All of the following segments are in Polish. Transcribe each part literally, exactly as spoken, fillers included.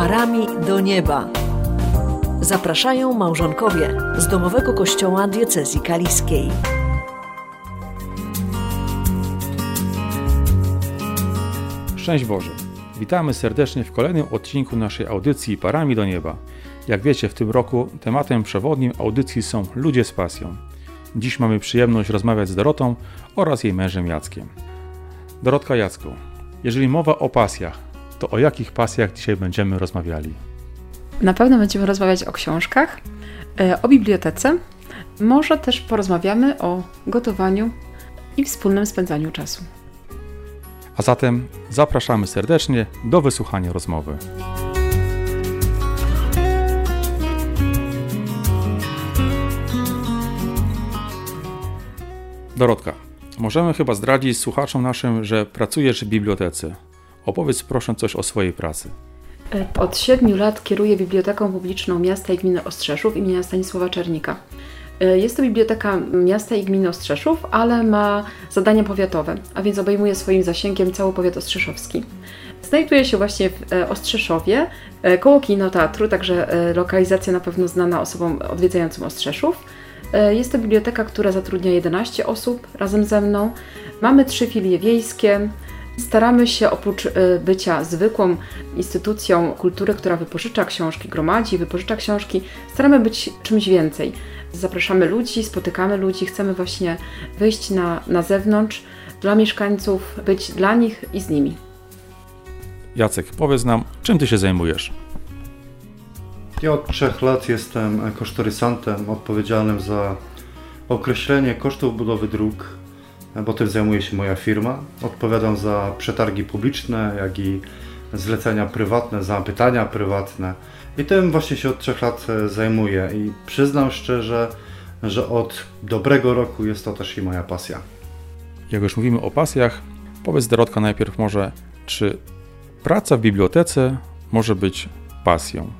Parami do nieba. Zapraszają małżonkowie z Domowego Kościoła Diecezji Kaliskiej. Szczęść Boże! Witamy serdecznie w kolejnym odcinku naszej audycji Parami do nieba. Jak wiecie, w tym roku tematem przewodnim audycji są ludzie z pasją. Dziś mamy przyjemność rozmawiać z Dorotą oraz jej mężem Jackiem. Dorotka, Jacku, jeżeli mowa o pasjach, to o jakich pasjach dzisiaj będziemy rozmawiali? Na pewno będziemy rozmawiać o książkach, o bibliotece. Może też porozmawiamy o gotowaniu i wspólnym spędzaniu czasu. A zatem zapraszamy serdecznie do wysłuchania rozmowy. Dorotka, możemy chyba zdradzić słuchaczom naszym, że pracujesz w bibliotece. Opowiedz proszę coś o swojej pracy. Od siedmiu lat kieruję Biblioteką Publiczną Miasta i Gminy Ostrzeszów imienia Stanisława Czernika. Jest to Biblioteka Miasta i Gminy Ostrzeszów, ale ma zadania powiatowe, a więc obejmuje swoim zasięgiem cały powiat ostrzeszowski. Znajduje się właśnie w Ostrzeszowie, koło kinoteatru, także lokalizacja na pewno znana osobom odwiedzającym Ostrzeszów. Jest to biblioteka, która zatrudnia jedenaście osób razem ze mną. Mamy trzy filie wiejskie. Staramy się oprócz bycia zwykłą instytucją kultury, która wypożycza książki, gromadzi, wypożycza książki, staramy być czymś więcej. Zapraszamy ludzi, spotykamy ludzi, chcemy właśnie wyjść na, na zewnątrz dla mieszkańców, być dla nich i z nimi. Jacek, powiedz nam, czym ty się zajmujesz? Ja od trzech lat jestem kosztorysantem odpowiedzialnym za określenie kosztów budowy dróg, bo tym zajmuje się moja firma. Odpowiadam za przetargi publiczne, jak i zlecenia prywatne, zapytania prywatne. I tym właśnie się od trzech lat zajmuję i przyznam szczerze, że od dobrego roku jest to też i moja pasja. Jak już mówimy o pasjach, powiedz Dorotka najpierw może, czy praca w bibliotece może być pasją?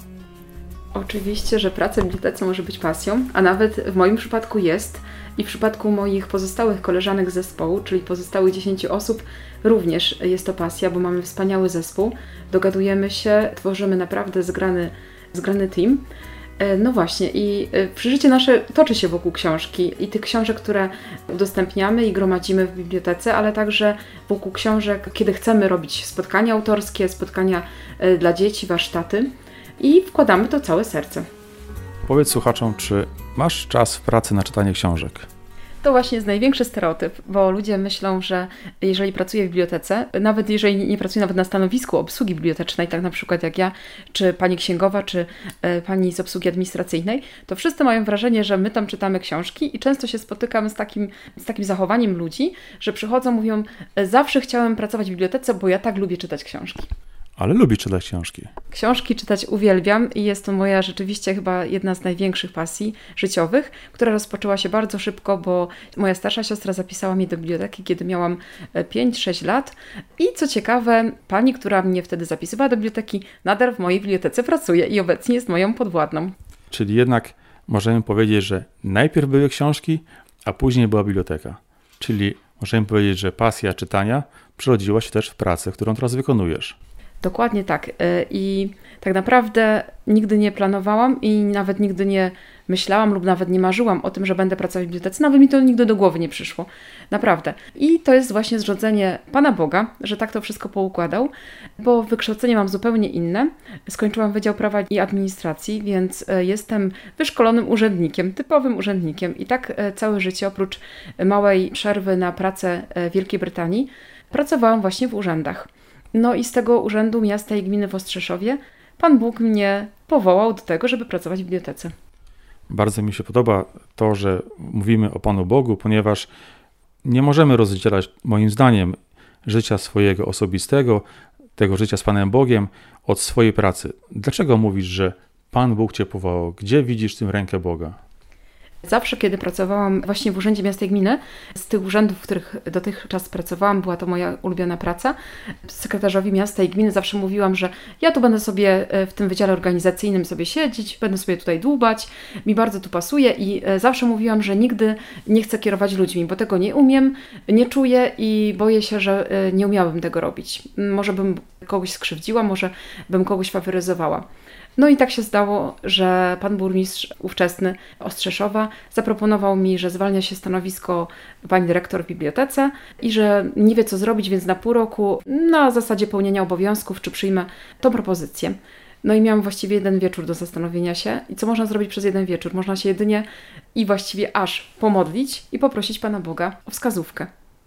Oczywiście, że praca w bibliotece może być pasją, a nawet w moim przypadku jest i w przypadku moich pozostałych koleżanek z zespołu, czyli pozostałych dziesięciu osób, również jest to pasja, bo mamy wspaniały zespół, dogadujemy się, tworzymy naprawdę zgrany, zgrany team. No właśnie i życie nasze toczy się wokół książki i tych książek, które udostępniamy i gromadzimy w bibliotece, ale także wokół książek, kiedy chcemy robić spotkania autorskie, spotkania dla dzieci, warsztaty. I wkładamy to całe serce. Powiedz słuchaczom, czy masz czas w pracy na czytanie książek? To właśnie jest największy stereotyp, bo ludzie myślą, że jeżeli pracuję w bibliotece, nawet jeżeli nie pracuję nawet na stanowisku obsługi bibliotecznej, tak na przykład jak ja, czy pani księgowa, czy e, pani z obsługi administracyjnej, to wszyscy mają wrażenie, że my tam czytamy książki i często się spotykam z takim, z takim zachowaniem ludzi, że przychodzą, mówią, zawsze chciałem pracować w bibliotece, bo ja tak lubię czytać książki. Ale lubi czytać książki. Książki czytać uwielbiam i jest to moja rzeczywiście chyba jedna z największych pasji życiowych, która rozpoczęła się bardzo szybko, bo moja starsza siostra zapisała mnie do biblioteki, kiedy miałam pięć sześć lat i co ciekawe, pani, która mnie wtedy zapisywała do biblioteki, nadal w mojej bibliotece pracuje i obecnie jest moją podwładną. Czyli jednak możemy powiedzieć, że najpierw były książki, a później była biblioteka. Czyli możemy powiedzieć, że pasja czytania przerodziła się też w pracę, którą teraz wykonujesz. Dokładnie tak. I tak naprawdę nigdy nie planowałam i nawet nigdy nie myślałam lub nawet nie marzyłam o tym, że będę pracować w bibliotece. Nawet mi to nigdy do głowy nie przyszło. Naprawdę. I to jest właśnie zrządzenie Pana Boga, że tak to wszystko poukładał, bo wykształcenie mam zupełnie inne. Skończyłam Wydział Prawa i Administracji, więc jestem wyszkolonym urzędnikiem, typowym urzędnikiem. I tak całe życie, oprócz małej przerwy na pracę w Wielkiej Brytanii, pracowałam właśnie w urzędach. No i z tego Urzędu Miasta i Gminy w Ostrzeszowie Pan Bóg mnie powołał do tego, żeby pracować w bibliotece. Bardzo mi się podoba to, że mówimy o Panu Bogu, ponieważ nie możemy rozdzielać, moim zdaniem, życia swojego osobistego, tego życia z Panem Bogiem od swojej pracy. Dlaczego mówisz, że Pan Bóg Cię powołał? Gdzie widzisz w tym rękę Boga? Zawsze, kiedy pracowałam właśnie w Urzędzie Miasta i Gminy, z tych urzędów, w których dotychczas pracowałam, była to moja ulubiona praca, sekretarzowi Miasta i Gminy zawsze mówiłam, że ja tu będę sobie w tym wydziale organizacyjnym sobie siedzieć, będę sobie tutaj dłubać, mi bardzo tu pasuje i zawsze mówiłam, że nigdy nie chcę kierować ludźmi, bo tego nie umiem, nie czuję i boję się, że nie umiałabym tego robić. Może bym kogoś skrzywdziła, może bym kogoś faworyzowała. No i tak się zdało, że pan burmistrz ówczesny Ostrzeszowa zaproponował mi, że zwalnia się stanowisko pani dyrektor w bibliotece i że nie wie co zrobić, więc na pół roku na zasadzie pełnienia obowiązków, czy przyjmę tą propozycję. No i miałam właściwie jeden wieczór do zastanowienia się. I co można zrobić przez jeden wieczór? Można się jedynie i właściwie aż pomodlić i poprosić Pana Boga o wskazówkę.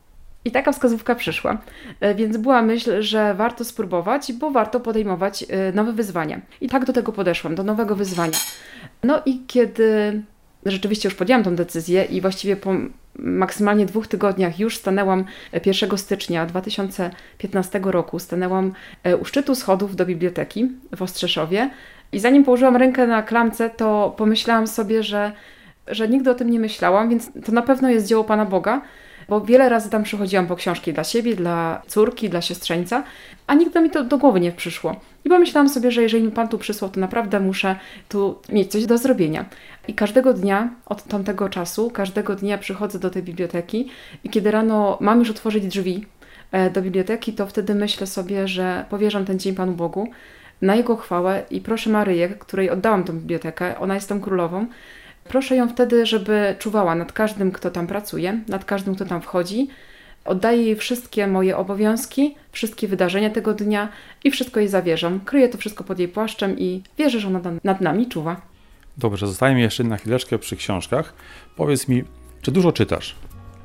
I taka wskazówka przyszła, więc była myśl, że warto spróbować, bo warto podejmować nowe wyzwania. I tak do tego podeszłam, do nowego wyzwania. No i kiedy rzeczywiście już podjęłam tą decyzję i właściwie po maksymalnie dwóch tygodniach już stanęłam pierwszego stycznia dwa tysiące piętnastego roku, stanęłam u szczytu schodów do biblioteki w Ostrzeszowie i zanim położyłam rękę na klamce, to pomyślałam sobie, że, że nigdy o tym nie myślałam, więc to na pewno jest dzieło Pana Boga, bo wiele razy tam przychodziłam po książki dla siebie, dla córki, dla siostrzeńca, a nigdy mi to do głowy nie przyszło. I pomyślałam sobie, że jeżeli mi Pan tu przysłał, to naprawdę muszę tu mieć coś do zrobienia. I każdego dnia, od tamtego czasu, każdego dnia przychodzę do tej biblioteki i kiedy rano mam już otworzyć drzwi do biblioteki, to wtedy myślę sobie, że powierzam ten dzień Panu Bogu na Jego chwałę i proszę Maryję, której oddałam tę bibliotekę, ona jest tą królową, proszę ją wtedy, żeby czuwała nad każdym, kto tam pracuje, nad każdym, kto tam wchodzi. Oddaję jej wszystkie moje obowiązki, wszystkie wydarzenia tego dnia i wszystko jej zawierzam. Kryję to wszystko pod jej płaszczem i wierzę, że ona nad nami czuwa. Dobrze, zostajemy jeszcze na chwileczkę przy książkach. Powiedz mi, czy dużo czytasz?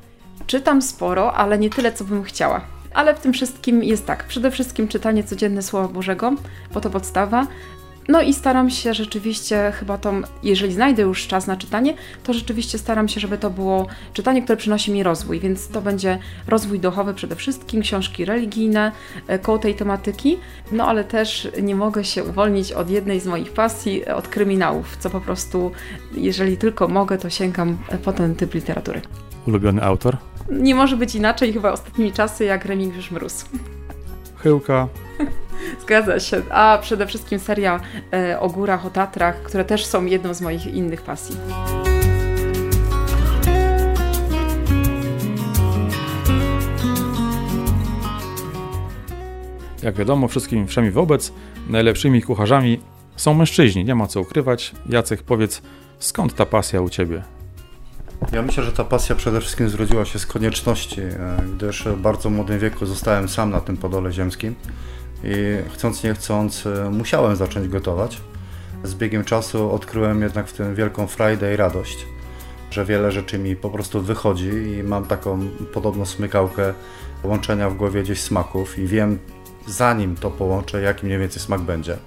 Czytam sporo, ale nie tyle, co bym chciała. Ale w tym wszystkim jest tak. Przede wszystkim czytanie codzienne Słowa Bożego, bo to podstawa. No i staram się rzeczywiście chyba tą, jeżeli znajdę już czas na czytanie, to rzeczywiście staram się, żeby to było czytanie, które przynosi mi rozwój, więc to będzie rozwój duchowy przede wszystkim, książki religijne koło tej tematyki, no ale też nie mogę się uwolnić od jednej z moich pasji, od kryminałów, co po prostu, jeżeli tylko mogę, to sięgam po ten typ literatury. Ulubiony autor? Nie może być inaczej chyba ostatnimi czasy jak Remigiusz Mróz. Chyłka. Zgadza się. A przede wszystkim seria e, o górach, o Tatrach, które też są jedną z moich innych pasji. Jak wiadomo, wszystkim wszemi wobec, najlepszymi kucharzami są mężczyźni. Nie ma co ukrywać. Jacek, powiedz, skąd ta pasja u Ciebie? Ja myślę, że ta pasja przede wszystkim zrodziła się z konieczności, gdyż w bardzo młodym wieku zostałem sam na tym Podole Ziemskim i chcąc nie chcąc musiałem zacząć gotować. Z biegiem czasu odkryłem jednak w tym wielką frajdę i radość, że wiele rzeczy mi po prostu wychodzi i mam taką podobną smykałkę łączenia w głowie gdzieś smaków i wiem, zanim to połączę, jaki mniej więcej smak będzie.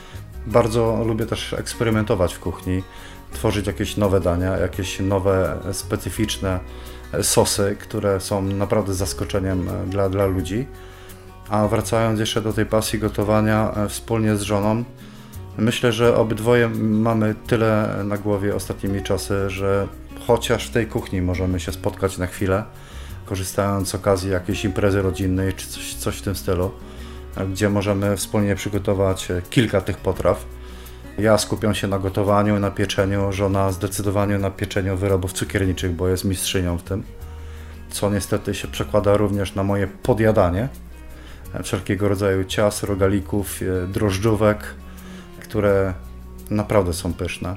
Bardzo lubię też eksperymentować w kuchni, tworzyć jakieś nowe dania, jakieś nowe, specyficzne sosy, które są naprawdę zaskoczeniem dla, dla ludzi. A wracając jeszcze do tej pasji gotowania wspólnie z żoną, myślę, że obydwoje mamy tyle na głowie ostatnimi czasy, że chociaż w tej kuchni możemy się spotkać na chwilę, korzystając z okazji jakiejś imprezy rodzinnej czy coś, coś w tym stylu, gdzie możemy wspólnie przygotować kilka tych potraw. Ja skupiam się na gotowaniu, na pieczeniu, żona zdecydowanie na pieczeniu wyrobów cukierniczych, bo jest mistrzynią w tym, co niestety się przekłada również na moje podjadanie wszelkiego rodzaju ciast, rogalików, drożdżówek, które naprawdę są pyszne.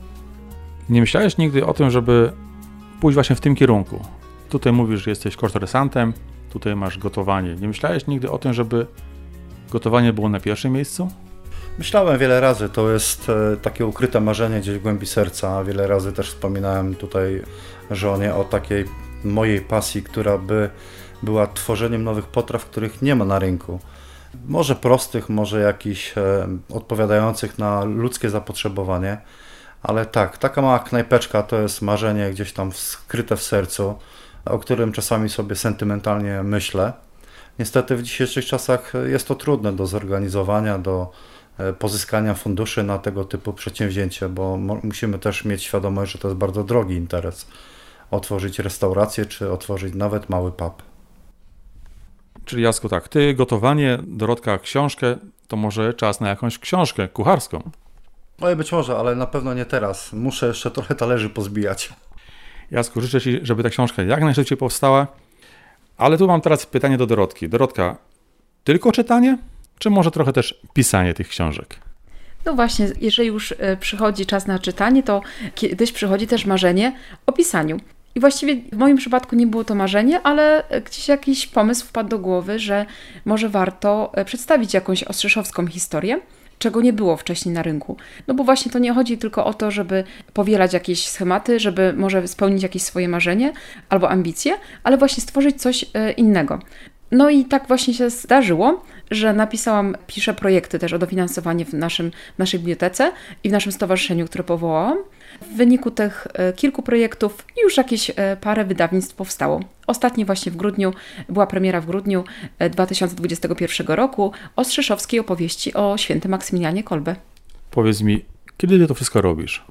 Nie myślałeś nigdy o tym, żeby pójść właśnie w tym kierunku? Tutaj mówisz, że jesteś kosztorysantem, tutaj masz gotowanie. Nie myślałeś nigdy o tym, żeby gotowanie było na pierwszym miejscu? Myślałem wiele razy, to jest takie ukryte marzenie gdzieś w głębi serca. Wiele razy też wspominałem tutaj żonie o takiej mojej pasji, która by była tworzeniem nowych potraw, których nie ma na rynku. Może prostych, może jakichś odpowiadających na ludzkie zapotrzebowanie, ale tak, taka mała knajpeczka to jest marzenie gdzieś tam skryte w sercu, o którym czasami sobie sentymentalnie myślę. Niestety w dzisiejszych czasach jest to trudne do zorganizowania, do pozyskania funduszy na tego typu przedsięwzięcie, bo musimy też mieć świadomość, że to jest bardzo drogi interes. Otworzyć restaurację, czy otworzyć nawet mały pub. Czyli Jacku, tak, ty gotowanie, Dorotka książkę, to może czas na jakąś książkę kucharską? Oj, być może, ale na pewno nie teraz. Muszę jeszcze trochę talerzy pozbijać. Jacku, życzę Ci, żeby ta książka jak najszybciej powstała, ale tu mam teraz pytanie do Dorotki. Dorotka, tylko czytanie? czy może trochę też pisanie tych książek? No właśnie, jeżeli już przychodzi czas na czytanie, to kiedyś przychodzi też marzenie o pisaniu. I właściwie w moim przypadku nie było to marzenie, ale gdzieś jakiś pomysł wpadł do głowy, że może warto przedstawić jakąś ostrzeszowską historię, czego nie było wcześniej na rynku. No bo właśnie to nie chodzi tylko o to, żeby powielać jakieś schematy, żeby może spełnić jakieś swoje marzenie albo ambicje, ale właśnie stworzyć coś innego. No i tak właśnie się zdarzyło, że napisałam, piszę projekty też o dofinansowanie w, naszym, w naszej bibliotece i w naszym stowarzyszeniu, które powołałam. W wyniku tych kilku projektów już jakieś parę wydawnictw powstało. Ostatni właśnie w grudniu, była premiera w grudniu dwa tysiące dwudziestego pierwszego roku ostrzeszowskiej opowieści o świętym Maksymilianie Kolbe. Powiedz mi, kiedy ty to wszystko robisz?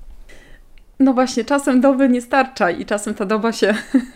No właśnie, czasem doby nie starcza i czasem ta doba się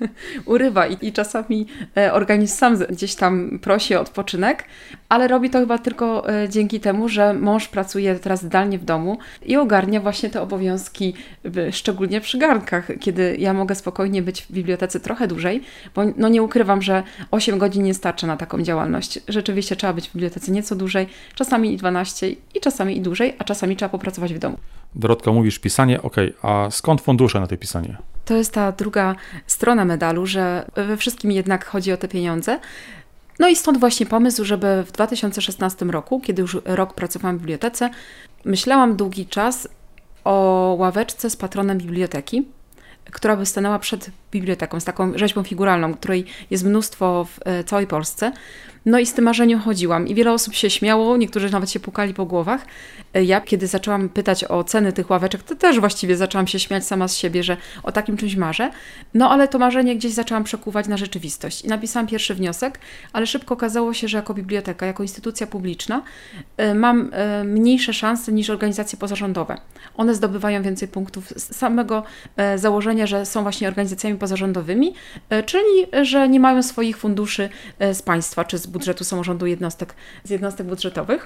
urywa i, i czasami organizm sam gdzieś tam prosi o odpoczynek, ale robi to chyba tylko dzięki temu, że mąż pracuje teraz zdalnie w domu i ogarnia właśnie te obowiązki, szczególnie przy garnkach, kiedy ja mogę spokojnie być w bibliotece trochę dłużej, bo no nie ukrywam, że osiem godzin nie starcza na taką działalność. Rzeczywiście trzeba być w bibliotece nieco dłużej, czasami i dwanaście i czasami i dłużej, a czasami trzeba popracować w domu. Dorotka, mówisz pisanie, okej, a skąd fundusze na to pisanie? To jest ta druga strona medalu, że we wszystkim jednak chodzi o te pieniądze. No i stąd właśnie pomysł, żeby w dwa tysiące szesnastym roku, kiedy już rok pracowałam w bibliotece, myślałam długi czas o ławeczce z patronem biblioteki, która by stanęła przed biblioteką, z taką rzeźbą figuralną, której jest mnóstwo w całej Polsce. No i z tym marzeniem chodziłam i wiele osób się śmiało, niektórzy nawet się pukali po głowach. Ja, kiedy zaczęłam pytać o ceny tych ławeczek, to też właściwie zaczęłam się śmiać sama z siebie, że o takim czymś marzę. No ale to marzenie gdzieś zaczęłam przekuwać na rzeczywistość i napisałam pierwszy wniosek, ale szybko okazało się, że jako biblioteka, jako instytucja publiczna mam mniejsze szanse niż organizacje pozarządowe. One zdobywają więcej punktów z samego założenia, że są właśnie organizacjami pozarządowymi, czyli że nie mają swoich funduszy z państwa czy z budżetu samorządu jednostek, z jednostek budżetowych.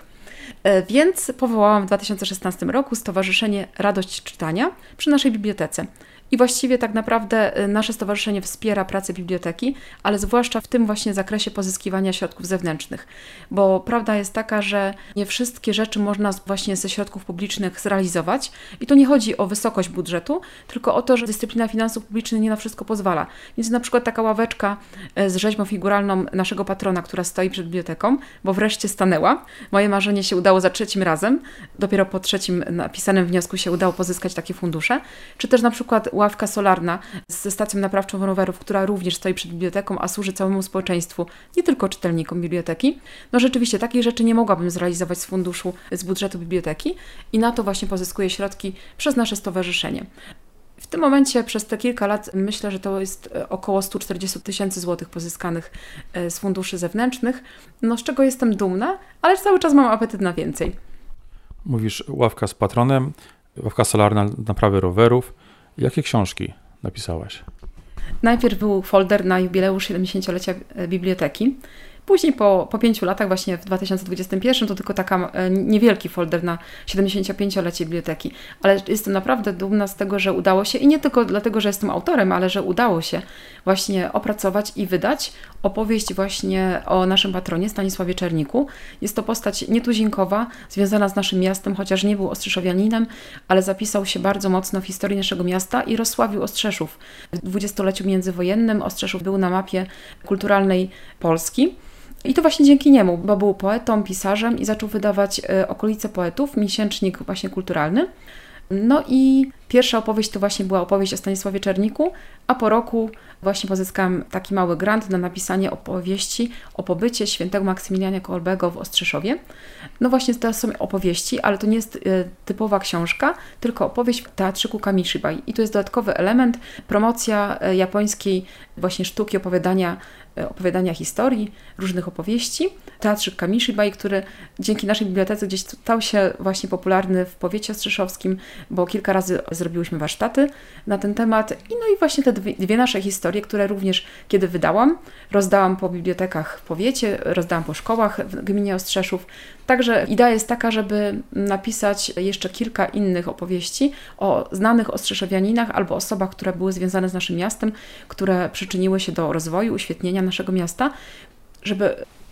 Więc powołałam w dwa tysiące szesnastym roku Stowarzyszenie Radość Czytania przy naszej bibliotece. I właściwie tak naprawdę nasze stowarzyszenie wspiera pracę biblioteki, ale zwłaszcza w tym właśnie zakresie pozyskiwania środków zewnętrznych. Bo prawda jest taka, że nie wszystkie rzeczy można właśnie ze środków publicznych zrealizować. I to nie chodzi o wysokość budżetu, tylko o to, że dyscyplina finansów publicznych nie na wszystko pozwala. Więc na przykład taka ławeczka z rzeźbą figuralną naszego patrona, która stoi przed biblioteką, bo wreszcie stanęła. Moje marzenie się udało za trzecim razem. Dopiero po trzecim napisanym wniosku się udało pozyskać takie fundusze. Czy też na przykład ławka solarna ze stacją naprawczą rowerów, która również stoi przed biblioteką, a służy całemu społeczeństwu, nie tylko czytelnikom biblioteki. No rzeczywiście takich rzeczy nie mogłabym zrealizować z funduszu, z budżetu biblioteki i na to właśnie pozyskuję środki przez nasze stowarzyszenie. W tym momencie przez te kilka lat myślę, że to jest około sto czterdzieści tysięcy złotych pozyskanych z funduszy zewnętrznych, no z czego jestem dumna, ale cały czas mam apetyt na więcej. Mówisz ławka z patronem, ławka solarna, naprawy rowerów. Jakie książki napisałaś? Najpierw był folder na jubileusz siedemdziesięciolecia biblioteki. Później po, po pięciu latach, właśnie w dwa tysiące dwudziestym pierwszym, to tylko taka niewielki folder na siedemdziesięciopięciolecie biblioteki. Ale jestem naprawdę dumna z tego, że udało się i nie tylko dlatego, że jestem autorem, ale że udało się właśnie opracować i wydać opowieść właśnie o naszym patronie Stanisławie Czerniku. Jest to postać nietuzinkowa, związana z naszym miastem, chociaż nie był ostrzeszowianinem, ale zapisał się bardzo mocno w historii naszego miasta i rozsławił Ostrzeszów. W dwudziestoleciu międzywojennym Ostrzeszów był na mapie kulturalnej Polski. I to właśnie dzięki niemu, bo był poetą, pisarzem i zaczął wydawać Okolice Poetów, miesięcznik właśnie kulturalny. No i pierwsza opowieść to właśnie była opowieść o Stanisławie Czerniku, a po roku właśnie pozyskałam taki mały grant na napisanie opowieści o pobycie świętego Maksymiliana Kolbego w Ostrzeszowie. No właśnie to są opowieści, ale to nie jest typowa książka, tylko opowieść w teatrzyku Kamishibai. I to jest dodatkowy element, promocja japońskiej właśnie sztuki opowiadania opowiadania historii, różnych opowieści. Teatrzyk Kamishibai, który dzięki naszej bibliotece gdzieś stał się właśnie popularny w powiecie ostrzeszowskim, bo kilka razy zrobiłyśmy warsztaty na ten temat. I no i właśnie te dwie, dwie nasze historie, które również kiedy wydałam, rozdałam po bibliotekach w powiecie, rozdałam po szkołach w gminie Ostrzeszów. Także idea jest taka, żeby napisać jeszcze kilka innych opowieści o znanych ostrzeszowianinach albo osobach, które były związane z naszym miastem, które przyczyniły się do rozwoju, uświetnienia naszego miasta, żeby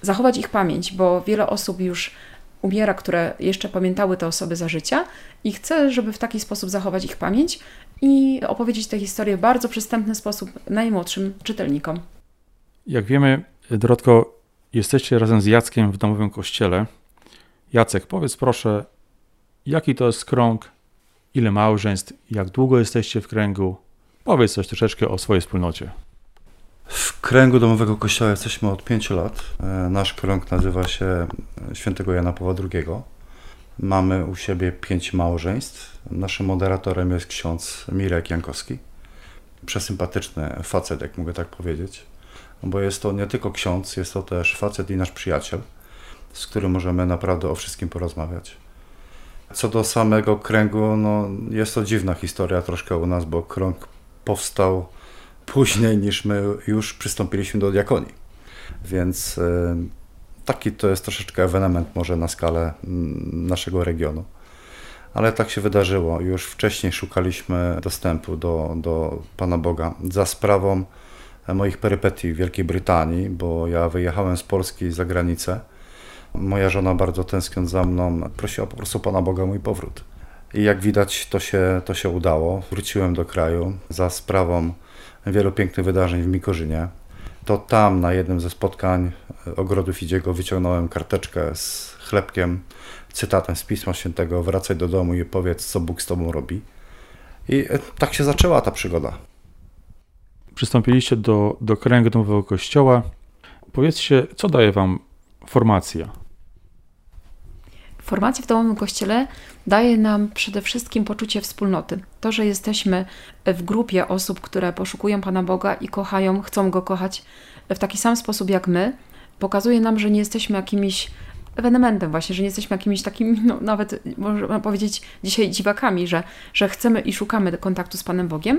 zachować ich pamięć, bo wiele osób już umiera, które jeszcze pamiętały te osoby za życia i chcę, żeby w taki sposób zachować ich pamięć i opowiedzieć tę historię w bardzo przystępny sposób najmłodszym czytelnikom. Jak wiemy, Dorotko, jesteście razem z Jackiem w domowym kościele. Jacek, powiedz proszę, jaki to jest krąg, ile małżeństw, jak długo jesteście w kręgu? Powiedz coś troszeczkę o swojej wspólnocie. W kręgu domowego kościoła jesteśmy od pięciu lat. Nasz krąg nazywa się Świętego Jana Pawła drugiego. Mamy u siebie pięć małżeństw. Naszym moderatorem jest ksiądz Mirek Jankowski. Przesympatyczny facet, jak mogę tak powiedzieć. Bo jest to nie tylko ksiądz, jest to też facet i nasz przyjaciel, z którym możemy naprawdę o wszystkim porozmawiać. Co do samego kręgu, no jest to dziwna historia troszkę u nas, bo krąg powstał później niż my już przystąpiliśmy do diakonii. Więc y, taki to jest troszeczkę ewenement może na skalę y, naszego regionu. Ale tak się wydarzyło. Już wcześniej szukaliśmy dostępu do, do Pana Boga za sprawą moich perypetii w Wielkiej Brytanii, bo ja wyjechałem z Polski za granicę. Moja żona, bardzo tęskniąc za mną, prosiła po prostu Pana Boga o mój powrót. I jak widać, to się, to się udało. Wróciłem do kraju za sprawą wielu pięknych wydarzeń w Mikorzynie. To tam na jednym ze spotkań Ogrodu Fidziego wyciągnąłem karteczkę z chlebkiem, cytatem z Pisma Świętego: wracaj do domu i powiedz, co Bóg z tobą robi. I tak się zaczęła ta przygoda. Przystąpiliście do, do kręgu domowego kościoła. Powiedzcie, co daje wam formacja? Formacja w domowym kościele daje nam przede wszystkim poczucie wspólnoty. To, że jesteśmy w grupie osób, które poszukują Pana Boga i kochają, chcą Go kochać w taki sam sposób jak my, pokazuje nam, że nie jesteśmy jakimiś ewenementem właśnie, że nie jesteśmy jakimiś takimi, no, nawet można powiedzieć dzisiaj dziwakami, że, że chcemy i szukamy kontaktu z Panem Bogiem.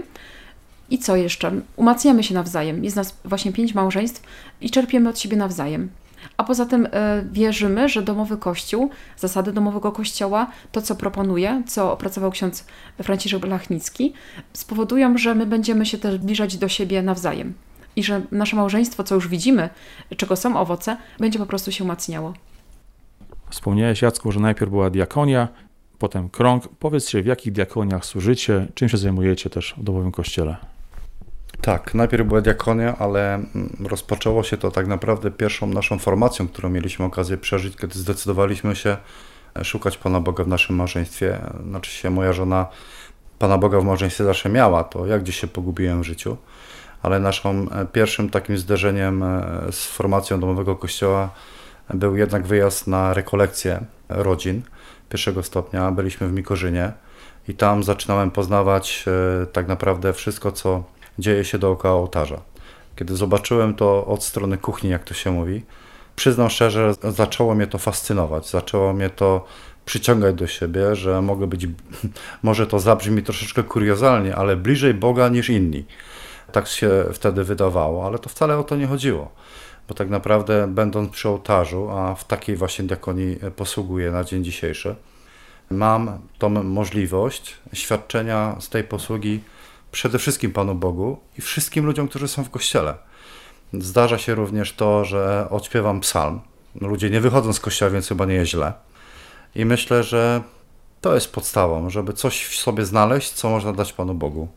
I co jeszcze? Umacniamy się nawzajem. Jest nas właśnie pięć małżeństw i czerpiemy od siebie nawzajem. A poza tym y, wierzymy, że domowy kościół, zasady domowego kościoła, to co proponuje, co opracował ksiądz Franciszek Blachnicki, spowodują, że my będziemy się też zbliżać do siebie nawzajem. I że nasze małżeństwo, co już widzimy, czego są owoce, będzie po prostu się umacniało. Wspomniałeś, Jacku, że najpierw była diakonia, potem krąg. Powiedzcie, w jakich diakoniach służycie, czym się zajmujecie też w domowym kościele? Tak, najpierw była diakonia, ale rozpoczęło się to tak naprawdę pierwszą naszą formacją, którą mieliśmy okazję przeżyć, kiedy zdecydowaliśmy się szukać Pana Boga w naszym małżeństwie. Znaczy się, moja żona Pana Boga w małżeństwie zawsze miała, to ja gdzieś się pogubiłem w życiu, ale naszym pierwszym takim zderzeniem z formacją domowego kościoła był jednak wyjazd na rekolekcję rodzin pierwszego stopnia. Byliśmy w Mikorzynie i tam zaczynałem poznawać tak naprawdę wszystko, co dzieje się dookoła ołtarza. Kiedy zobaczyłem to od strony kuchni, jak to się mówi, przyznam szczerze, zaczęło mnie to fascynować, zaczęło mnie to przyciągać do siebie, że mogę być, może to zabrzmi troszeczkę kuriozalnie, ale bliżej Boga niż inni. Tak się wtedy wydawało, ale to wcale o to nie chodziło, bo tak naprawdę będąc przy ołtarzu, a w takiej właśnie diakonii posługuję na dzień dzisiejszy, mam tą możliwość świadczenia z tej posługi przede wszystkim Panu Bogu i wszystkim ludziom, którzy są w kościele. Zdarza się również to, że odśpiewam psalm. Ludzie nie wychodzą z kościoła, więc chyba nie jest źle. I myślę, że to jest podstawą, żeby coś w sobie znaleźć, co można dać Panu Bogu.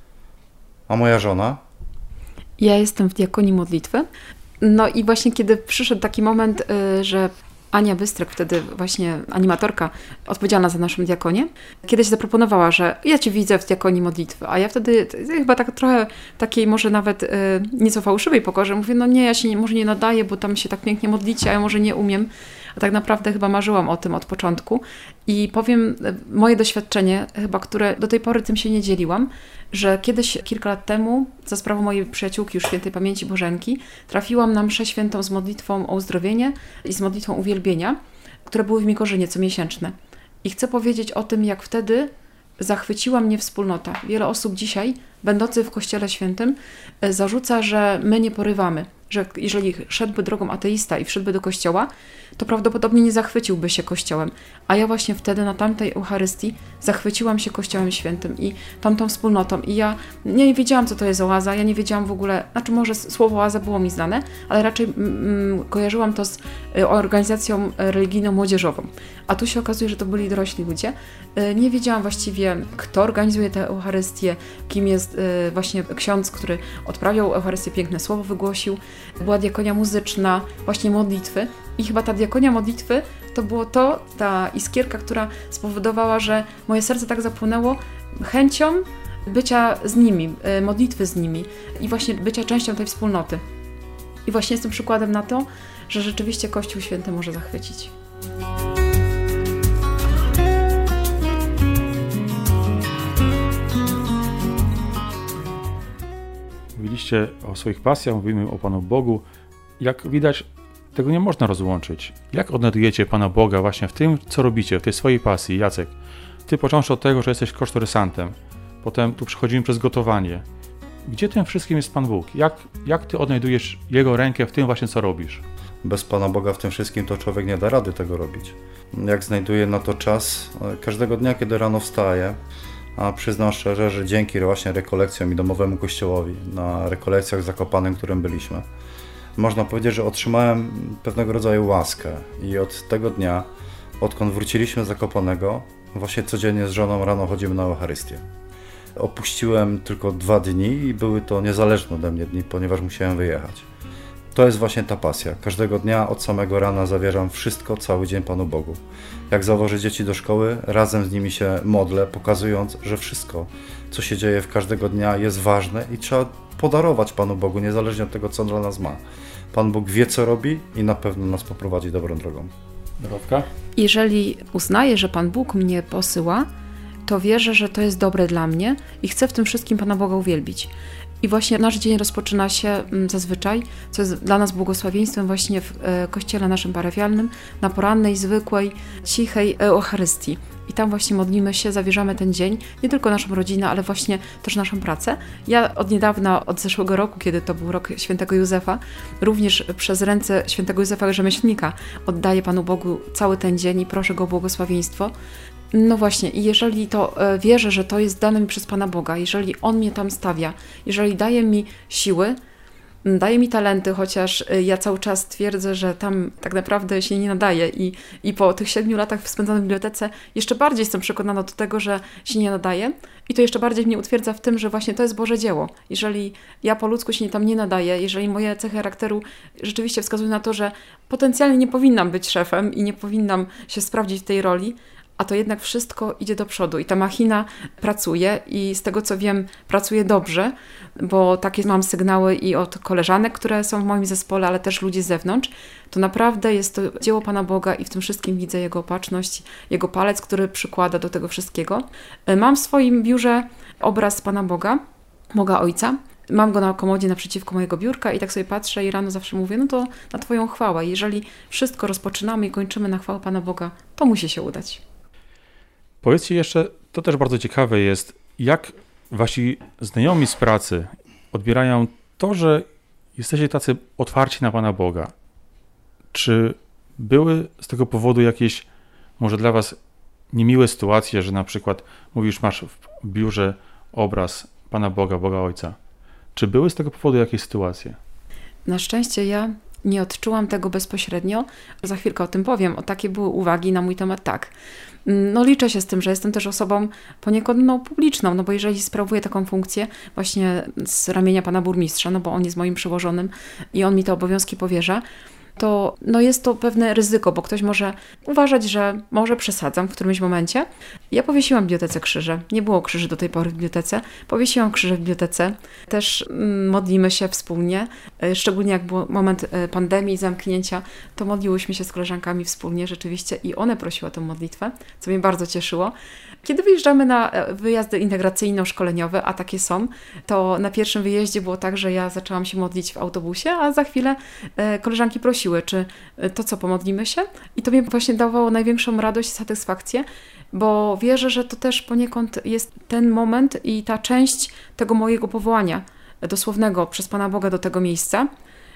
A moja żona? Ja jestem w diakonii modlitwy. No i właśnie kiedy przyszedł taki moment, że Ania Bystrek, wtedy właśnie animatorka odpowiedzialna za naszą diakonię, kiedyś zaproponowała, że ja Cię widzę w diakonii modlitwy, a ja wtedy chyba tak trochę takiej może nawet y, nieco fałszywej pokorze mówię, no nie, ja się nie, może nie nadaję, bo tam się tak pięknie modlicie, a ja może nie umiem. A tak naprawdę chyba marzyłam o tym od początku i powiem moje doświadczenie, chyba które do tej pory tym się nie dzieliłam, że kiedyś, kilka lat temu, za sprawą mojej przyjaciółki już świętej pamięci Bożenki, trafiłam na mszę świętą z modlitwą o uzdrowienie i z modlitwą uwielbienia, które były w Mikorzynie comiesięczne. I chcę powiedzieć o tym, jak wtedy zachwyciła mnie wspólnota. Wiele osób dzisiaj, będących w Kościele Świętym, zarzuca, że my nie porywamy, że jeżeli szedłby drogą ateista i wszedłby do kościoła, to prawdopodobnie nie zachwyciłby się Kościołem. A ja właśnie wtedy na tamtej Eucharystii zachwyciłam się Kościołem Świętym i tamtą wspólnotą. I ja nie wiedziałam, co to jest oaza, ja nie wiedziałam w ogóle, znaczy może słowo oaza było mi znane, ale raczej mm, kojarzyłam to z y, organizacją religijną młodzieżową. A tu się okazuje, że to byli dorośli ludzie. Y, nie wiedziałam właściwie, kto organizuje tę Eucharystię, kim jest y, właśnie ksiądz, który odprawiał Eucharystię, piękne słowo wygłosił. Była diakonia muzyczna, właśnie modlitwy. I chyba ta diakonia modlitwy to było to, ta iskierka, która spowodowała, że moje serce tak zapłonęło chęcią bycia z nimi, modlitwy z nimi i właśnie bycia częścią tej wspólnoty. I właśnie jestem przykładem na to, że rzeczywiście Kościół Święty może zachwycić. Mówiliście o swoich pasjach, mówimy o Panu Bogu. Jak widać, tego nie można rozłączyć. Jak odnajdujecie Pana Boga właśnie w tym, co robicie, w tej swojej pasji? Jacek, ty począwszy od tego, że jesteś kosztorysantem, potem tu przechodzimy przez gotowanie. Gdzie tym wszystkim jest Pan Bóg? Jak, jak ty odnajdujesz Jego rękę w tym właśnie, co robisz? Bez Pana Boga w tym wszystkim to człowiek nie da rady tego robić. Jak znajduję na to czas, każdego dnia, kiedy rano wstaję, a przyznam szczerze, że dzięki właśnie rekolekcjom i domowemu kościołowi, na rekolekcjach w Zakopanem, którym byliśmy, można powiedzieć, że otrzymałem pewnego rodzaju łaskę i od tego dnia, odkąd wróciliśmy z Zakopanego, właśnie codziennie z żoną rano chodzimy na Eucharystię. Opuściłem tylko dwa dni i były to niezależne ode mnie dni, ponieważ musiałem wyjechać. To jest właśnie ta pasja. Każdego dnia od samego rana zawierzam wszystko, cały dzień Panu Bogu. Jak zawożę dzieci do szkoły, razem z nimi się modlę, pokazując, że wszystko, co się dzieje w każdego dnia jest ważne i trzeba podarować Panu Bogu, niezależnie od tego, co on dla nas ma. Pan Bóg wie, co robi i na pewno nas poprowadzi dobrą drogą. Dorotka? Jeżeli uznaję, że Pan Bóg mnie posyła, to wierzę, że to jest dobre dla mnie i chcę w tym wszystkim Pana Boga uwielbić. I właśnie nasz dzień rozpoczyna się zazwyczaj, co jest dla nas błogosławieństwem właśnie w kościele naszym parafialnym, na porannej, zwykłej, cichej Eucharystii. I tam właśnie modlimy się, zawierzamy ten dzień, nie tylko naszą rodzinę, ale właśnie też naszą pracę. Ja od niedawna, od zeszłego roku, kiedy to był rok świętego Józefa, również przez ręce świętego Józefa Rzemieślnika oddaję Panu Bogu cały ten dzień i proszę Go o błogosławieństwo. No właśnie, i jeżeli to e, wierzę, że to jest dane mi przez Pana Boga, jeżeli On mnie tam stawia, jeżeli daje mi siły, daje mi talenty, chociaż ja cały czas twierdzę, że tam tak naprawdę się nie nadaje i, i po tych siedmiu latach spędzonych w bibliotece jeszcze bardziej jestem przekonana do tego, że się nie nadaje i to jeszcze bardziej mnie utwierdza w tym, że właśnie to jest Boże dzieło. Jeżeli ja po ludzku się tam nie nadaję, jeżeli moje cechy charakteru rzeczywiście wskazują na to, że potencjalnie nie powinnam być szefem i nie powinnam się sprawdzić w tej roli, a to jednak wszystko idzie do przodu i ta machina pracuje i z tego co wiem pracuje dobrze, bo takie mam sygnały i od koleżanek, które są w moim zespole, ale też ludzi z zewnątrz, to naprawdę jest to dzieło Pana Boga i w tym wszystkim widzę Jego opatrzność, Jego palec, który przykłada do tego wszystkiego. Mam w swoim biurze obraz Pana Boga, Boga Ojca. Mam go na komodzie naprzeciwko mojego biurka i tak sobie patrzę i rano zawsze mówię, no to na Twoją chwałę. Jeżeli wszystko rozpoczynamy i kończymy na chwałę Pana Boga, to musi się udać. Powiedzcie jeszcze, to też bardzo ciekawe jest, jak wasi znajomi z pracy odbierają to, że jesteście tacy otwarci na Pana Boga. Czy były z tego powodu jakieś, może dla was niemiłe sytuacje, że na przykład mówisz, masz w biurze obraz Pana Boga, Boga Ojca. Czy były z tego powodu jakieś sytuacje? Na szczęście ja nie odczułam tego bezpośrednio. Za chwilkę o tym powiem. O takie były uwagi na mój temat, tak. No liczę się z tym, że jestem też osobą poniekąd no, publiczną, no bo jeżeli sprawuję taką funkcję właśnie z ramienia pana burmistrza, no bo on jest moim przełożonym i on mi te obowiązki powierza, to no jest to pewne ryzyko, bo ktoś może uważać, że może przesadzam w którymś momencie. Ja powiesiłam w bibliotece krzyże. Nie było krzyży do tej pory w bibliotece. Powiesiłam krzyże w bibliotece. Też mm, modlimy się wspólnie. Szczególnie jak był moment pandemii, zamknięcia, to modliłyśmy się z koleżankami wspólnie rzeczywiście i one prosiły o tę modlitwę, co mnie bardzo cieszyło. Kiedy wyjeżdżamy na wyjazdy integracyjno-szkoleniowe, a takie są, to na pierwszym wyjeździe było tak, że ja zaczęłam się modlić w autobusie, a za chwilę koleżanki prosiły, czy to co, pomodlimy się? I to mi właśnie dawało największą radość i satysfakcję, bo wierzę, że to też poniekąd jest ten moment i ta część tego mojego powołania dosłownego przez Pana Boga do tego miejsca.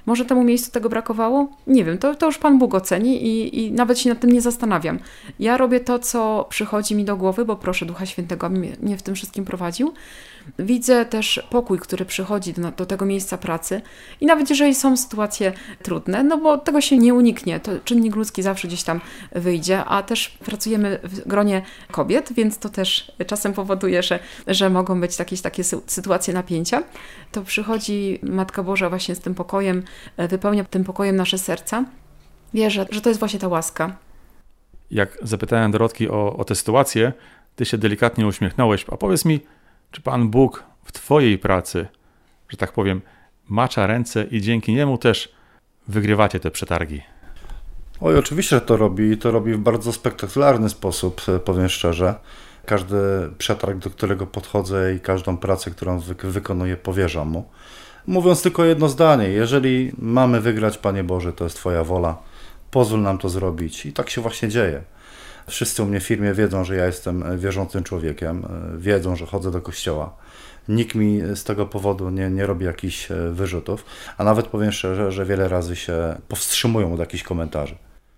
Może temu miejscu tego brakowało? Nie wiem, to, to już Pan Bóg oceni i, i nawet się nad tym nie zastanawiam. Ja robię to, co przychodzi mi do głowy, bo proszę Ducha Świętego, aby mnie, mnie w tym wszystkim prowadził. Widzę też pokój, który przychodzi do, do tego miejsca pracy i nawet jeżeli są sytuacje trudne, no bo tego się nie uniknie, to czynnik ludzki zawsze gdzieś tam wyjdzie, a też pracujemy w gronie kobiet, więc to też czasem powoduje, że, że mogą być jakieś takie sytuacje napięcia. To przychodzi Matka Boża właśnie z tym pokojem, wypełnia tym pokojem nasze serca. Wierzę, że to jest właśnie ta łaska. Jak zapytałem Dorotki o, o tę sytuację, ty się delikatnie uśmiechnąłeś, a powiedz mi, czy Pan Bóg w twojej pracy, że tak powiem, macza ręce i dzięki niemu też wygrywacie te przetargi? Oj, oczywiście, że to robi i to robi w bardzo spektakularny sposób, powiem szczerze. Każdy przetarg, do którego podchodzę i każdą pracę, którą wy- wykonuję, powierzam mu. Mówiąc tylko jedno zdanie, jeżeli mamy wygrać, Panie Boże, to jest Twoja wola, pozwól nam to zrobić. I tak się właśnie dzieje. Wszyscy u mnie w firmie wiedzą, że ja jestem wierzącym człowiekiem, wiedzą, że chodzę do kościoła. Nikt mi z tego powodu nie, nie robi jakichś wyrzutów, a nawet powiem szczerze, że wiele razy się powstrzymują od jakichś komentarzy.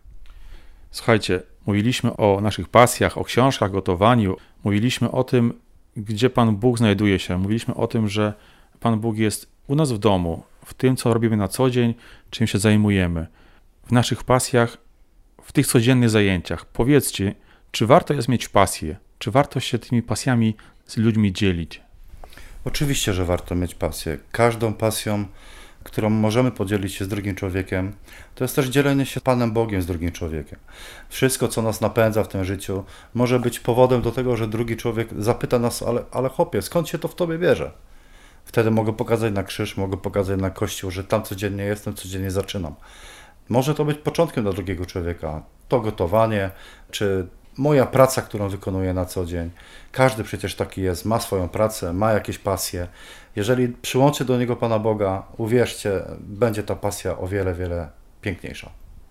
Słuchajcie, mówiliśmy o naszych pasjach, o książkach, gotowaniu, mówiliśmy o tym, gdzie Pan Bóg znajduje się, mówiliśmy o tym, że Pan Bóg jest u nas w domu, w tym, co robimy na co dzień, czym się zajmujemy, w naszych pasjach, w tych codziennych zajęciach. Powiedzcie, czy warto jest mieć pasję? Czy warto się tymi pasjami z ludźmi dzielić? Oczywiście, że warto mieć pasję. Każdą pasją, którą możemy podzielić się z drugim człowiekiem, to jest też dzielenie się Panem Bogiem z drugim człowiekiem. Wszystko, co nas napędza w tym życiu, może być powodem do tego, że drugi człowiek zapyta nas, ale, ale chłopie, skąd się to w tobie bierze? Wtedy mogę pokazać na krzyż, mogę pokazać na Kościół, że tam codziennie jestem, codziennie zaczynam. Może to być początkiem dla drugiego człowieka. To gotowanie, czy moja praca, którą wykonuję na co dzień. Każdy przecież taki jest, ma swoją pracę, ma jakieś pasje. Jeżeli przyłączy do niego Pana Boga, uwierzcie, będzie ta pasja o wiele, wiele piękniejsza.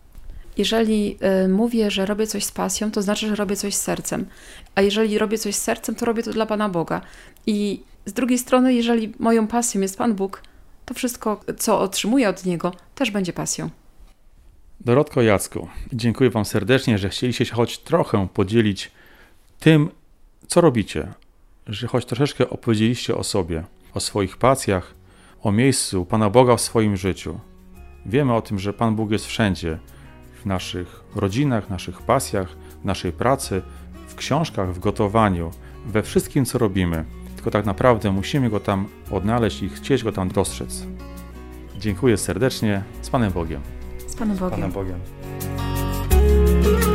Jeżeli y, mówię, że robię coś z pasją, to znaczy, że robię coś z sercem. A jeżeli robię coś z sercem, to robię to dla Pana Boga. I z drugiej strony, jeżeli moją pasją jest Pan Bóg, to wszystko, co otrzymuję od Niego, też będzie pasją. Dorotko, Jacku, dziękuję Wam serdecznie, że chcieliście się choć trochę podzielić tym, co robicie, że choć troszeczkę opowiedzieliście o sobie, o swoich pasjach, o miejscu Pana Boga w swoim życiu. Wiemy o tym, że Pan Bóg jest wszędzie, w naszych rodzinach, naszych pasjach, w naszej pracy, w książkach, w gotowaniu, we wszystkim, co robimy. Tylko tak naprawdę musimy Go tam odnaleźć i chcieć Go tam dostrzec. Dziękuję serdecznie. Z Panem Bogiem. Z Panem Bogiem. Panem Bogiem.